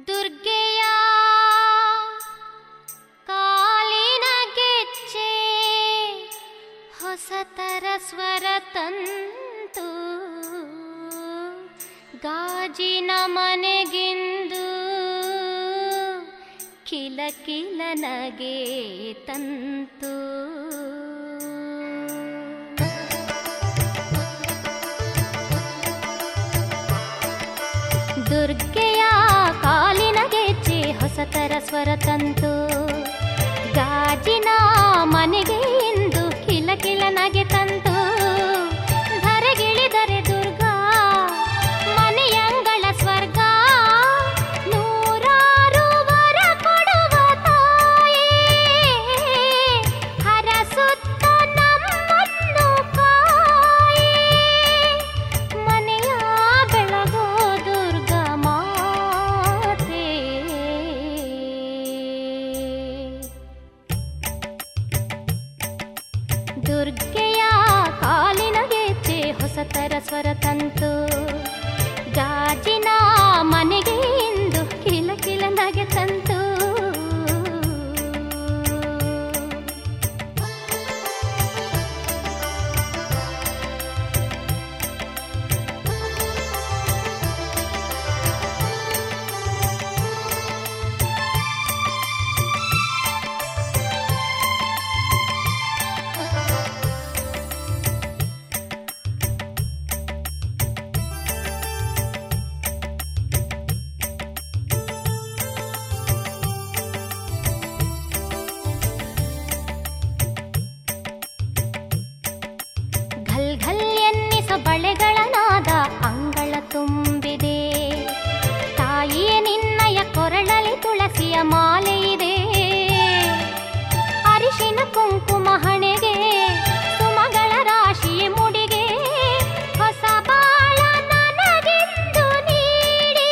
ದುರ್ಗೆಯ ಕಾಲಿನ ಗೆಜ್ಜೆ ಹೊಸತರ ಸ್ವರ ತಂತು, ಗಾಜಿನ ಮನೆಗಿಂದು ಕಿಲ ಕಿಲ ನಗೆ ತಂತು. ದುರ್ಗೆಯ ಕಾಲಿನ ಗೆಜ್ಜೆ ಹೊಸತರ ಸ್ವರ ತಂತು, ಗಾಜಿನ ಮನೆಗೆ ಇಂದು ಕಿಲ ಕಿಲ ನಗೆ ತಂತು. ಧರೆಗಿಳಿದರೆ ದುರ್ಗಾ ಮನೆಯಂಗಳ ಸ್ವರ್ಗ, ನೂರಾರು ವರ ಕೊಡುವ ತಾಯಿ, ಹರಸುತ್ತ ನಮ್ಮನ್ನು ಕಾಯಿ. ಮನೆಯ ಬೆಳಗೋ ದುರ್ಗಾ ಮಾತೆ, ದುರ್ಗೆಯ ಕಾಲಿನ ಗೆಜ್ಜೆ ಹೊಸತರ ಸ್ವರ ತಂತು, ಗಾಜಿನ ಮನೆಗೆ ಇಂದು ಕಿಲ ಕಿಲ ನಗೆ ತಂತು. ಘಲ್ ಘಲ್ ಎನ್ನಿಸ ಬಳೆಗಳ ನಾದ ಅಂಗಳ ತುಂಬಿದೆ, ತಾಯಿಯ ನಿನ್ನಯ ಕೊರಳಲಿ ತುಳಸಿಯ ಮಾಲೆ ಇದೆ. ಅರಿಶಿನ ಕುಂಕುಮ ಹಣೆಗೆ ಸುಮಗಳ ರಾಶಿ ಮುಡಿಗೆ, ಹೊಸ ಬಾಳ ನನಗೆಂದು ನೀಡಿ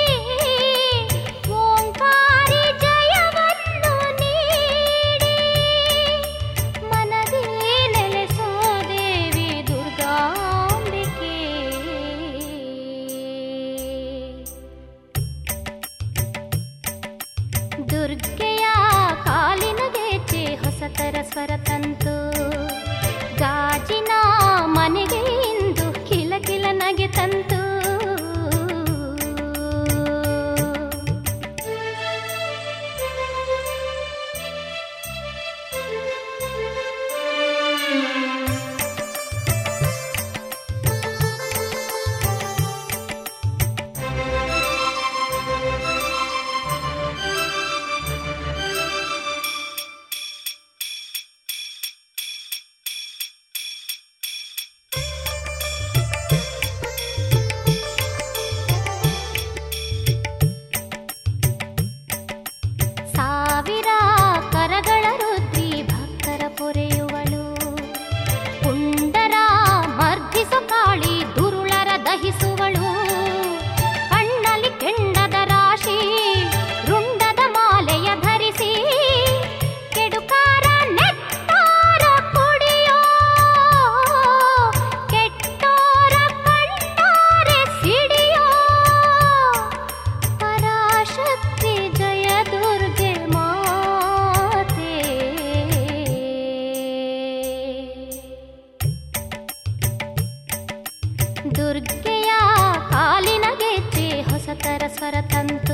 ಓಂಕಾರಿ ಜಯವನ್ನು ನೀಡಿ. ಮನದಿ ನೆಲೆಸೋ ದೇವಿ ದುರ್ಗಾಂಬಿಕೆ, ದುರ್ಗೆಯ ಕಾಲಿನ ಗೆಜ್ಜೆ ಹೊಸತರ ಸ್ವರ ತಂತು, ಗಾಜಿನ ಮನೆಗೆ ಇಂದು ಕಿಲ ಕಿಲ ನಗೆ ತಂತು. ಸಾವಿರ ಕರಗಳ ರುದ್ರಿ ಭಕ್ತರ ಪೊರೆಯುವಳು, ಪುಂಡರ ಮರ್ಧಿಸು ಕಾಳಿ ದುರುಳರ ದಹಿಸುವಳು. ಕಣ್ಣಲ್ಲಿ ಕೆಂಡದ ರಾಶಿ ರುಂಡದ ಮಾಲೆಯ ಧರಿಸಿ, ಕೆಡುಕಾರ ನೆಟ್ಟಾರ ಕುಡಿಯೋ, ಕೆಟ್ಟೋರ ಕಂಡಾರೆ ಸಿಡಿಯೋ. ಪರಾಶಕ್ತಿ ಜಯ ದುರ್ಗೆ ಮಾತೆ, ದುರ್ಗೆಯ ಕಾಲಿನ ಗೆಜ್ಜೆ ಹೊಸತರ ಸ್ವರ ತಂತು,